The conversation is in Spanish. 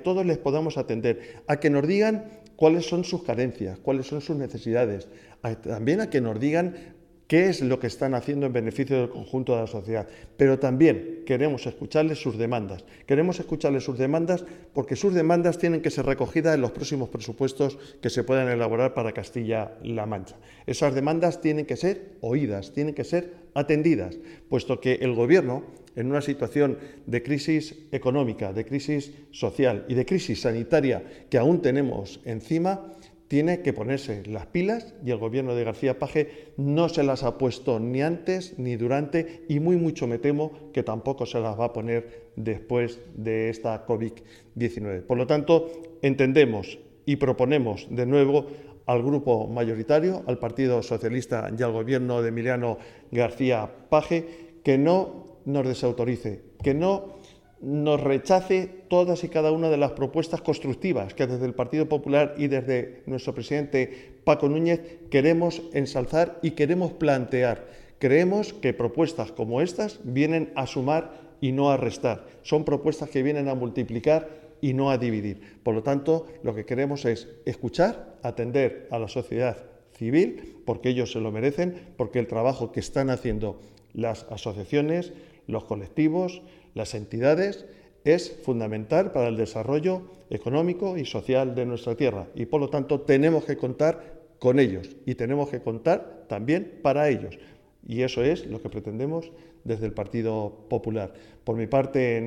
todos les podamos atender, a que nos digan cuáles son sus carencias, cuáles son sus necesidades, también a que nos digan qué es lo que están haciendo en beneficio del conjunto de la sociedad. Pero también queremos escucharles sus demandas. Queremos escucharles sus demandas porque sus demandas tienen que ser recogidas en los próximos presupuestos que se puedan elaborar para Castilla-La Mancha. Esas demandas tienen que ser oídas, tienen que ser atendidas, puesto que el Gobierno, en una situación de crisis económica, de crisis social y de crisis sanitaria que aún tenemos encima, tiene que ponerse las pilas, y el Gobierno de García Page no se las ha puesto ni antes ni durante, y muy mucho me temo que tampoco se las va a poner después de esta COVID-19. Por lo tanto, entendemos y proponemos de nuevo al grupo mayoritario, al Partido Socialista y al Gobierno de Emiliano García Page, que no nos desautorice, que no nos rechace todas y cada una de las propuestas constructivas que desde el Partido Popular y desde nuestro presidente Paco Núñez queremos ensalzar y queremos plantear. Creemos que propuestas como estas vienen a sumar y no a restar. Son propuestas que vienen a multiplicar y no a dividir. Por lo tanto, lo que queremos es escuchar, atender a la sociedad civil, porque ellos se lo merecen, porque el trabajo que están haciendo las asociaciones, los colectivos, las entidades, es fundamental para el desarrollo económico y social de nuestra tierra, y por lo tanto tenemos que contar con ellos y tenemos que contar también para ellos, y eso es lo que pretendemos desde el Partido Popular. Por mi parte,